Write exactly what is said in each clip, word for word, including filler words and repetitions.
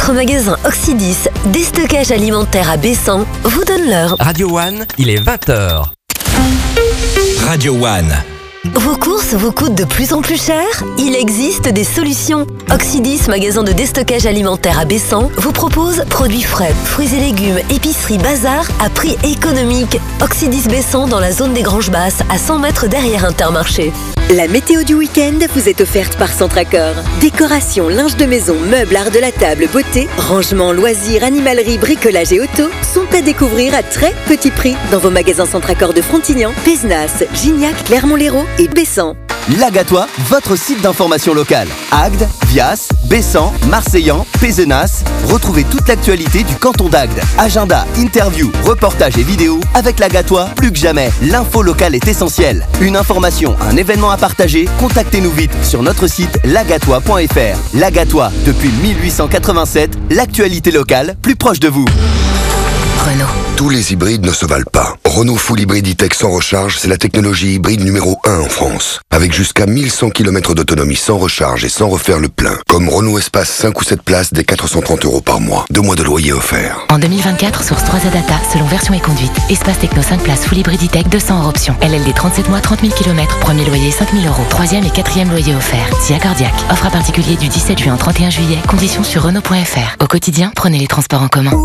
Votre magasin Oxydis, déstockage alimentaire à Bessan, vous donne l'heure. Radio One, il est vingt heures. Radio One. Vos courses vous coûtent de plus en plus cher? Il existe des solutions. Oxydis, magasin de déstockage alimentaire à Bessan, vous propose produits frais, fruits et légumes, épicerie, bazar à prix économique. Oxydis Bessan dans la zone des Granges Basses, à cent mètres derrière Intermarché. La météo du week-end vous est offerte par Centracor. Décoration, linge de maison, meubles, art de la table, beauté, rangement, loisirs, animalerie, bricolage et auto sont à découvrir à très petit prix dans vos magasins Centracor de Frontignan, Pézenas, Gignac, Clermont-Lérault et Bessan. Lagatois, votre site d'information locale. Agde, Vias, Bessan, Marseillan, Pézenas. Retrouvez toute l'actualité du canton d'Agde. Agenda, interview, reportages et vidéos. Avec Lagatois, plus que jamais, l'info locale est essentielle. Une information, un événement à partager, contactez-nous vite sur notre site lagatois point f r. Lagatois, depuis mille huit cent quatre-vingt-sept, l'actualité locale plus proche de vous. Renault. Tous les hybrides ne se valent pas. Renault Full Hybrid E-Tech sans recharge, c'est la technologie hybride numéro un en France. Avec jusqu'à mille cent kilomètres d'autonomie sans recharge et sans refaire le plein. Comme Renault Espace cinq ou sept places dès quatre cent trente euros par mois. Deux mois de loyer offert. En deux mille vingt-quatre, source trois A Data, selon version et conduite. Espace Techno cinq places Full Hybrid E-Tech deux cents hors option. L L D trente-sept mois, trente mille kilomètres. Premier loyer cinq mille euros. Troisième et quatrième loyer offert. Si accordiaque. Offre à particulier du dix-sept juin au trente et un juillet. Conditions sur Renault point f r. Au quotidien, prenez les transports en commun.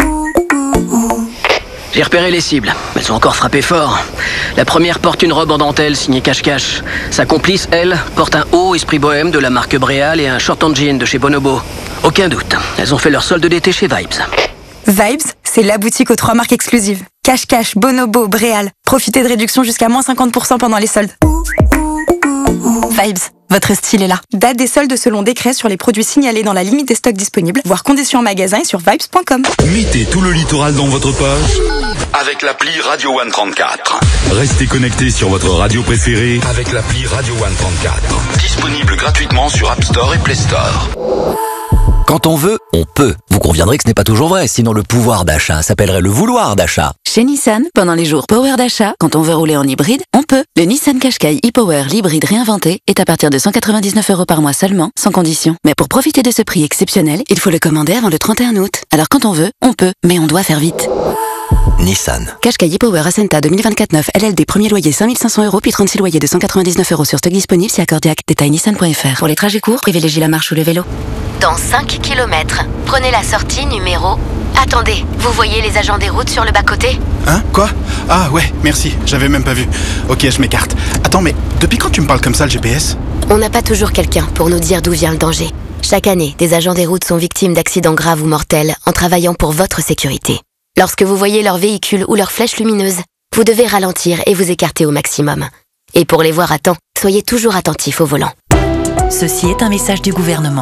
J'ai repéré les cibles. Elles sont encore frappées fort. La première porte une robe en dentelle signée Cache-Cache. Sa complice, elle, porte un haut esprit bohème de la marque Bréal et un short en jean de chez Bonobo. Aucun doute, elles ont fait leur solde d'été chez Vibes. Vibes, c'est la boutique aux trois marques exclusives. Cache-Cache, Bonobo, Bréal. Profitez de réductions jusqu'à moins cinquante pour cent pendant les soldes. Vibes, votre style est là. Date des soldes selon décret sur les produits signalés dans la limite des stocks disponibles, voire conditions en magasin et sur vibes point com. Mettez tout le littoral dans votre poche avec l'appli Radio One trente-quatre. Restez connectés sur votre radio préférée avec l'appli Radio One trente-quatre. Disponible gratuitement sur App Store et Play Store. Quand on veut, on peut. Vous conviendrez que ce n'est pas toujours vrai, sinon le pouvoir d'achat s'appellerait le vouloir d'achat. Chez Nissan, pendant les jours Power d'achat, quand on veut rouler en hybride, on peut. Le Nissan Qashqai e-Power l'hybride réinventé est à partir de cent quatre-vingt-dix-neuf euros par mois seulement, sans condition. Mais pour profiter de ce prix exceptionnel, il faut le commander avant le trente et un août. Alors quand on veut, on peut, mais on doit faire vite. Nissan. Qashqai e-Power Ascenta deux mille vingt-quatre neuf L L D premier loyer cinq mille cinq cents euros puis trente-six loyers de cent quatre-vingt-dix-neuf euros sur stock disponible si accordiaque. Détail nissan point f r. Pour les trajets courts, privilégiez la marche ou le vélo. Dans cinq kilomètres, prenez la sortie numéro... Attendez, vous voyez les agents des routes sur le bas-côté? Hein? Quoi? Ah ouais, merci, j'avais même pas vu. Ok, je m'écarte. Attends, mais depuis quand tu me parles comme ça, le G P S? On n'a pas toujours quelqu'un pour nous dire d'où vient le danger. Chaque année, des agents des routes sont victimes d'accidents graves ou mortels en travaillant pour votre sécurité. Lorsque vous voyez leur véhicule ou leur flèche lumineuse, vous devez ralentir et vous écarter au maximum. Et pour les voir à temps, soyez toujours attentifs au volant. Ceci est un message du gouvernement.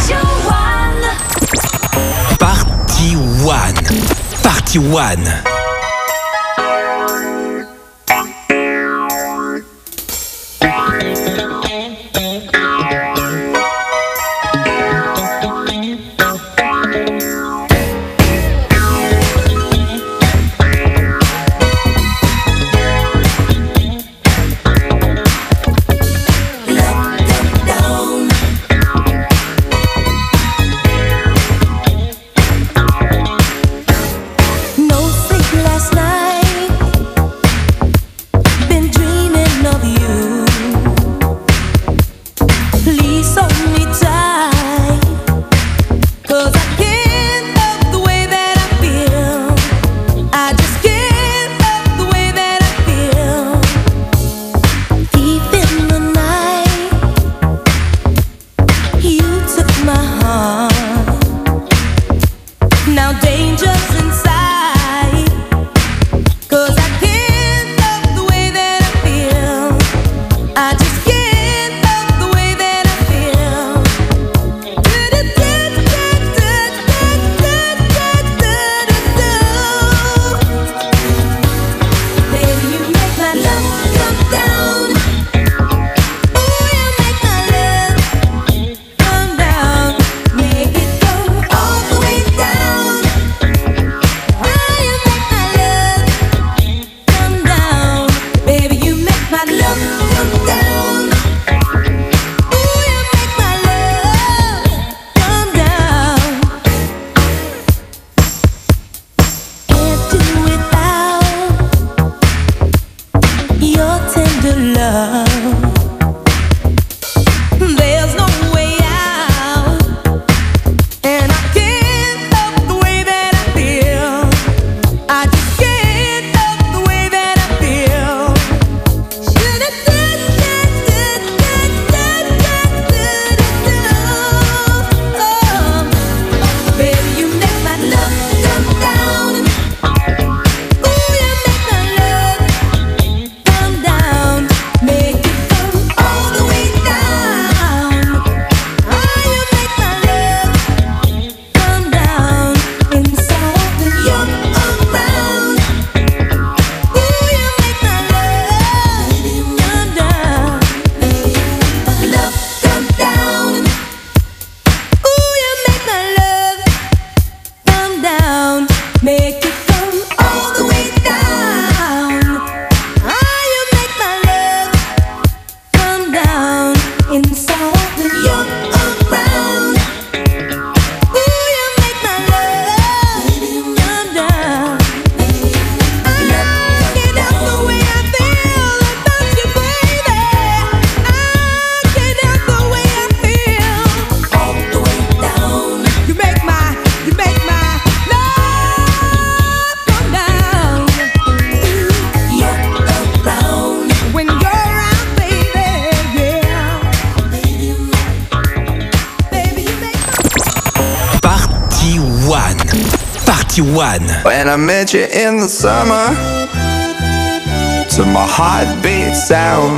Party One. Party One. No secret. twenty-one. When I met you in the summer, to my heartbeat sound,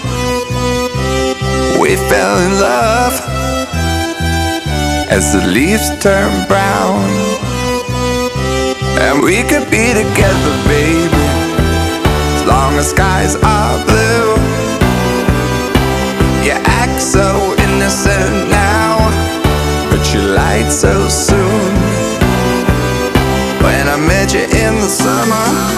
we fell in love as the leaves turn brown. And we could be together, baby, as long as skies are blue. You act so innocent now, but you lied so soon. When I met you in the summer,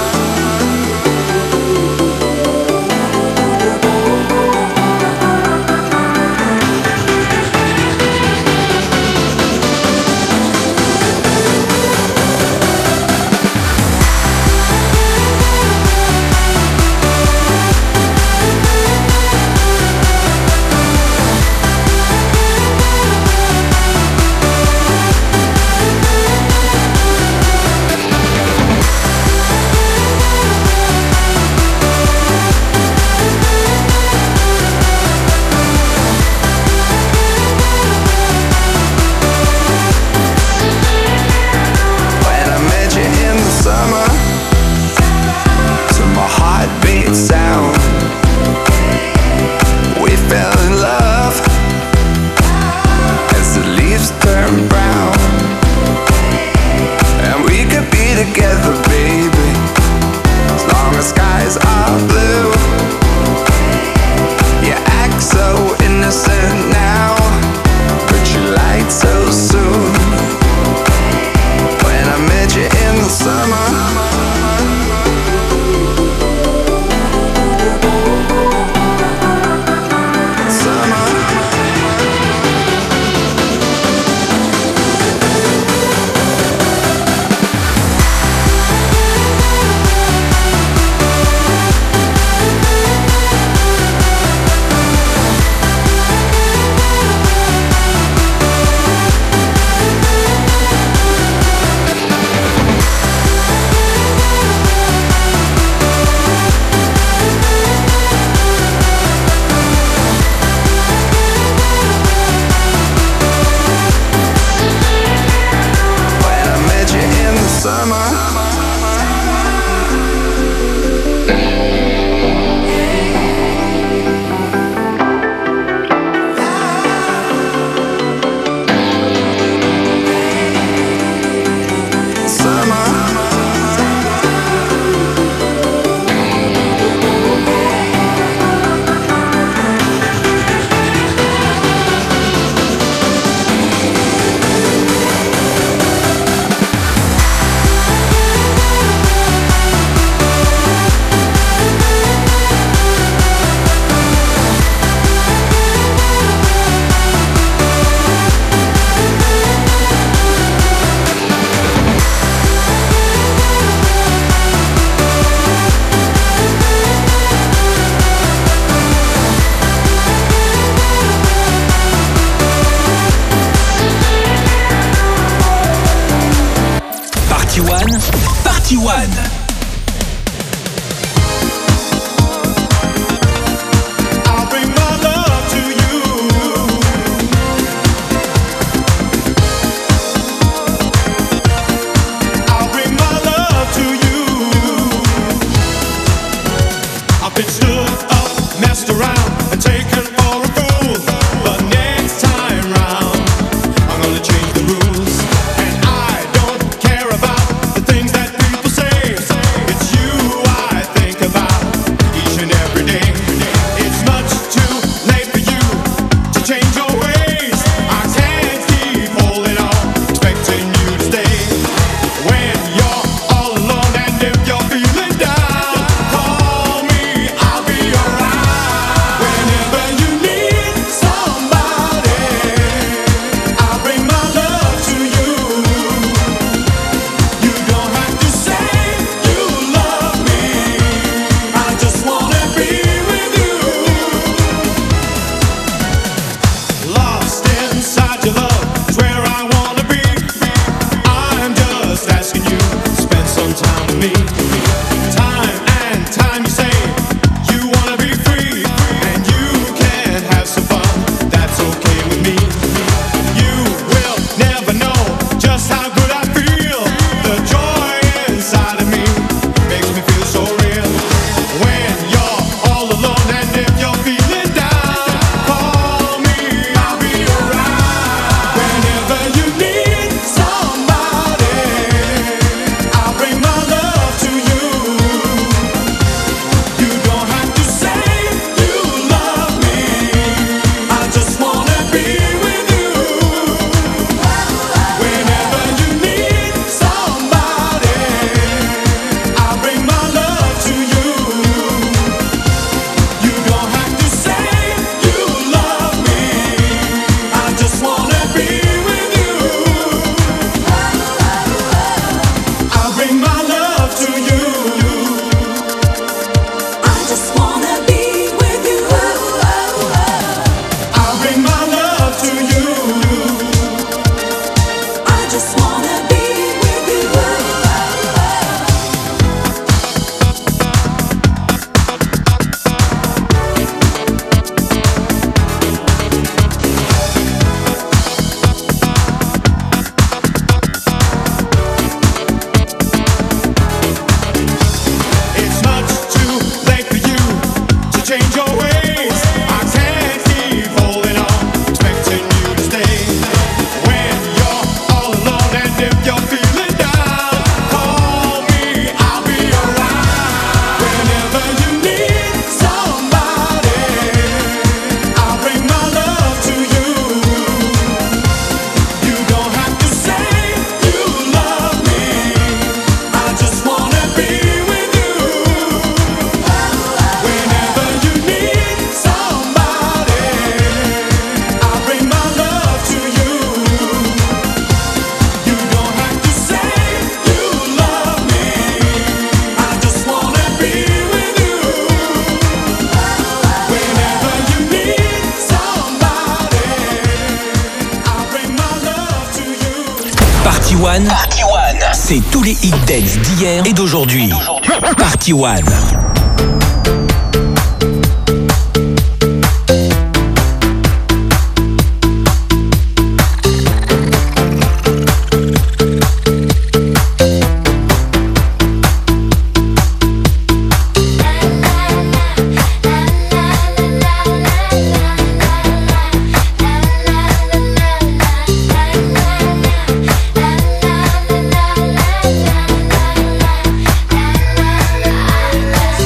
C'est tous les hits dance d'hier et d'aujourd'hui. Party One. La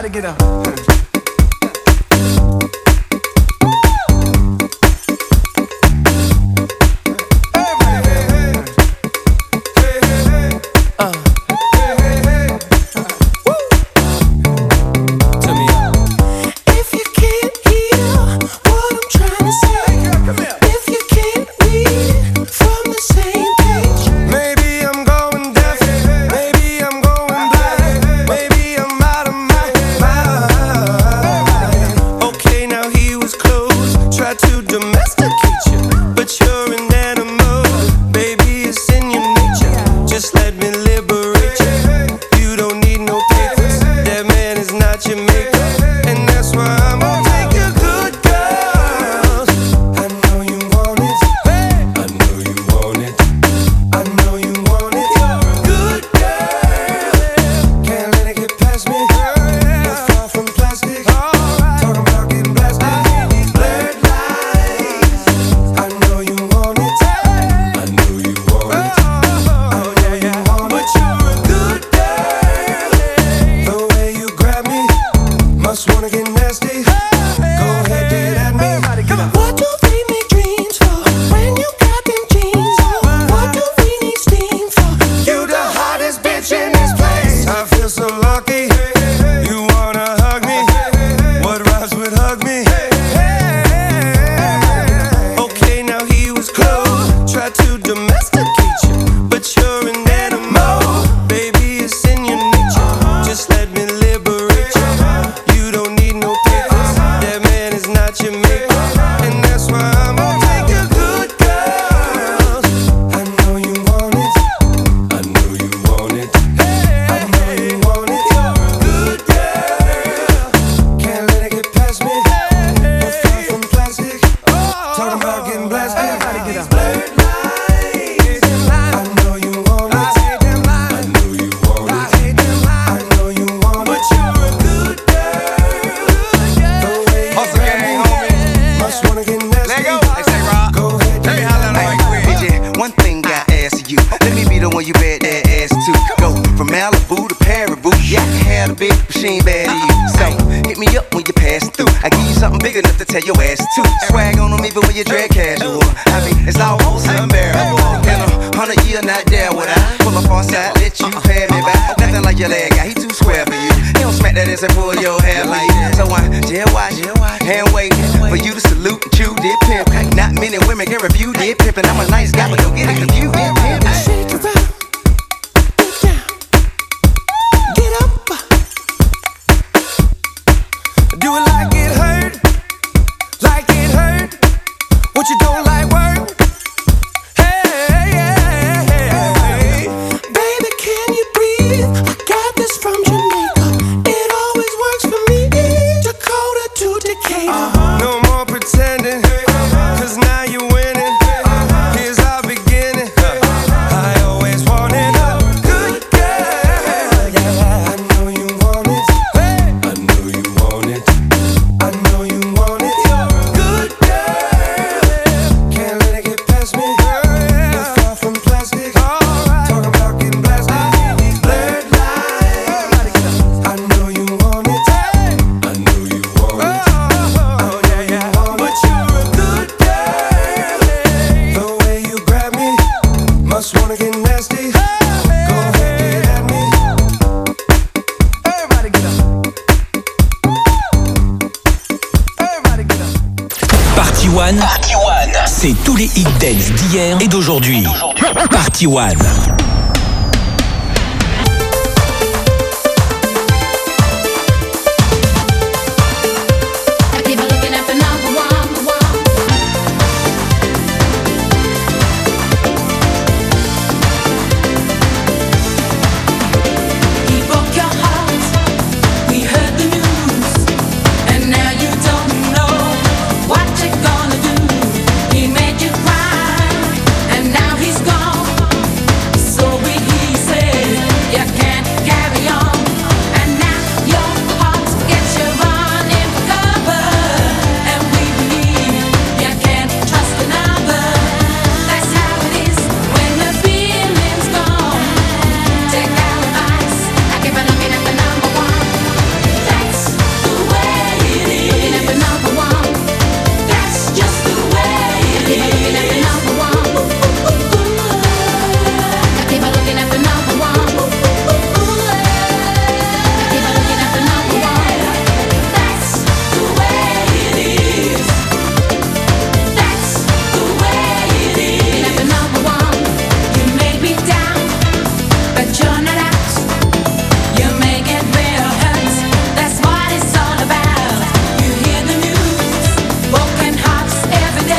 Everybody get up. C'est tous les hits dance d'hier et d'aujourd'hui. Party One.